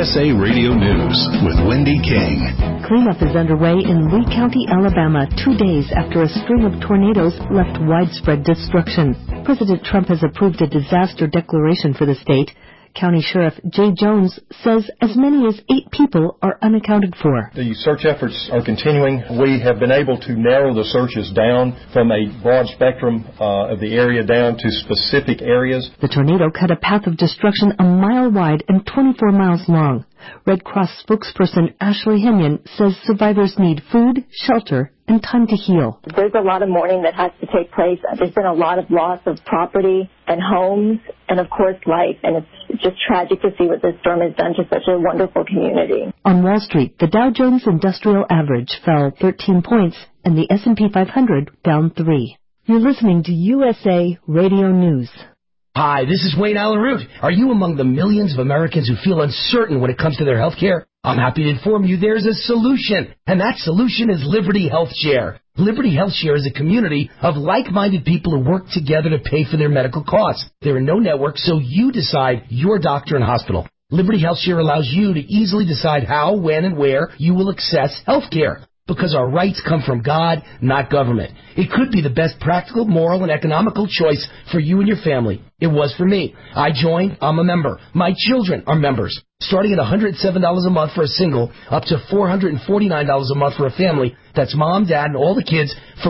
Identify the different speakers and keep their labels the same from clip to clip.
Speaker 1: USA Radio News with Wendy King.
Speaker 2: Cleanup is underway in Lee County, Alabama, 2 days after a string of tornadoes left widespread destruction. President Trump has approved a disaster declaration for the state. County Sheriff Jay Jones says as many as 8 people are unaccounted for.
Speaker 3: The search efforts are continuing. We have been able to narrow the searches down from a broad spectrum of the area down to specific areas.
Speaker 2: The tornado cut a path of destruction a mile wide and 24 miles long. Red Cross spokesperson Ashley Henyon says survivors need food, shelter, and time to heal.
Speaker 4: There's a lot of mourning that has to take place. There's been a lot of loss of property and homes and, of course, life. And it's just tragic to see what this storm has done to such a wonderful community.
Speaker 2: On Wall Street, the Dow Jones Industrial Average fell 13 points and the S&P 500 down 3. You're listening to USA Radio News.
Speaker 5: Hi, this is Wayne Allen Root. Are you among the millions of Americans who feel uncertain when it comes to their health care? I'm happy to inform you there's a solution, and that solution is Liberty Health Share. Liberty Health Share is a community of like-minded people who work together to pay for their medical costs. There are no networks, so you decide your doctor and hospital. Liberty Health Share allows you to easily decide how, when, and where you will access health care. Because our rights come from God, not government. It could be the best practical, moral, and economical choice for you and your family. It was for me. I joined. I'm a member. My children are members. Starting at $107 a month for a single, up to $449 a month for a family. That's mom, dad, and all the kids for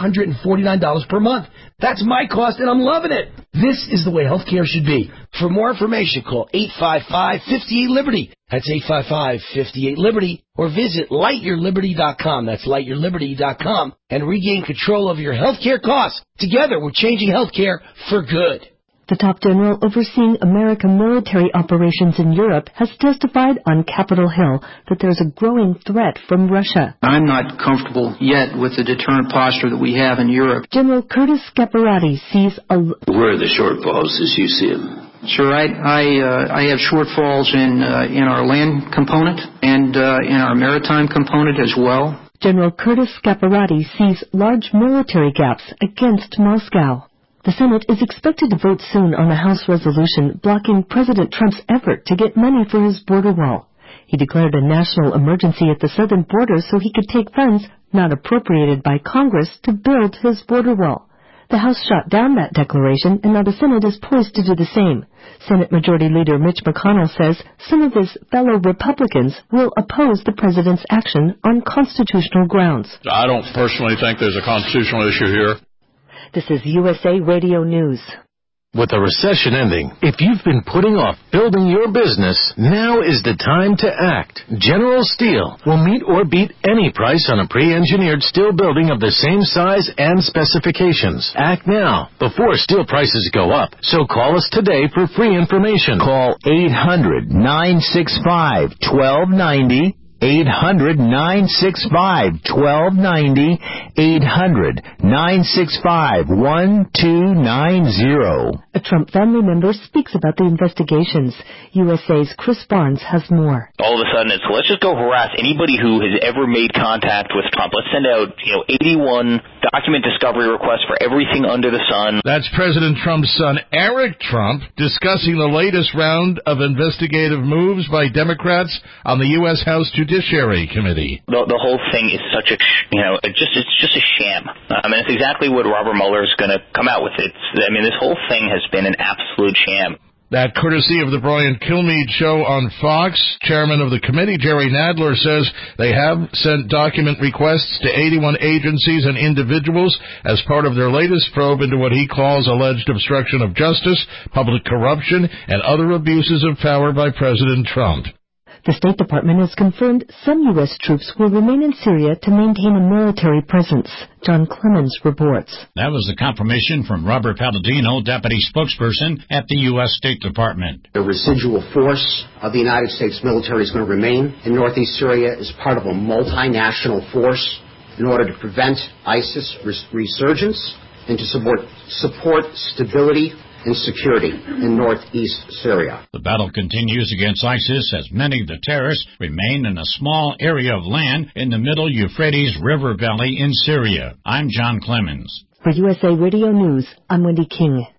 Speaker 5: $449 per month. That's my cost, and I'm loving it. This is the way healthcare should be. For more information, call 855-58-LIBERTY. That's 855-58-LIBERTY. Or visit lightyourliberty.com. That's lightyourliberty.com. And regain control of your healthcare costs. Together, we're changing healthcare for good.
Speaker 2: The top general overseeing American military operations in Europe has testified on Capitol Hill that there's a growing threat from Russia.
Speaker 6: I'm not comfortable yet with the deterrent posture that we have in Europe.
Speaker 2: General Curtis Scaparrotti sees
Speaker 7: Where are the shortfalls as you see them?
Speaker 6: Sure, I have shortfalls in our land component and in our maritime component as well.
Speaker 2: General Curtis Scaparrotti sees large military gaps against Moscow. The Senate is expected to vote soon on a House resolution blocking President Trump's effort to get money for his border wall. He declared a national emergency at the southern border so he could take funds not appropriated by Congress to build his border wall. The House shot down that declaration, and now the Senate is poised to do the same. Senate Majority Leader Mitch McConnell says some of his fellow Republicans will oppose the president's action on constitutional grounds.
Speaker 8: I don't personally think there's a constitutional issue here.
Speaker 2: This is USA Radio News.
Speaker 9: With the recession ending, if you've been putting off building your business, now is the time to act. General Steel will meet or beat any price on a pre-engineered steel building of the same size and specifications. Act now, before steel prices go up. So call us today for free information. Call 800-965-1290. 800-965-1290, 800-965-1290.
Speaker 2: A Trump family member speaks about the investigations. USA's Chris Barnes has more.
Speaker 10: All of a sudden, it's let's just go harass anybody who has ever made contact with Trump. Let's send out, 81 document discovery requests for everything under the sun.
Speaker 8: That's President Trump's son, Eric Trump, discussing the latest round of investigative moves by Democrats on the U.S. House Judiciary Committee.
Speaker 10: The whole thing is such a, it's just a sham. It's exactly what Robert Mueller is going to come out with. This whole thing has been an absolute sham.
Speaker 8: That courtesy of the Brian Kilmeade Show on Fox. Chairman of the committee, Jerry Nadler, says they have sent document requests to 81 agencies and individuals as part of their latest probe into what he calls alleged obstruction of justice, public corruption, and other abuses of power by President Trump.
Speaker 2: The State Department has confirmed some U.S. troops will remain in Syria to maintain a military presence. John Clemens reports.
Speaker 11: That was the confirmation from Robert Palladino, deputy spokesperson at the U.S. State Department.
Speaker 12: The residual force of the United States military is going to remain in northeast Syria as part of a multinational force in order to prevent ISIS resurgence and to support stability and security in northeast Syria.
Speaker 11: The battle continues against ISIS as many of the terrorists remain in a small area of land in the middle Euphrates River Valley in Syria. I'm John Clemens.
Speaker 2: For USA Radio News, I'm Wendy King.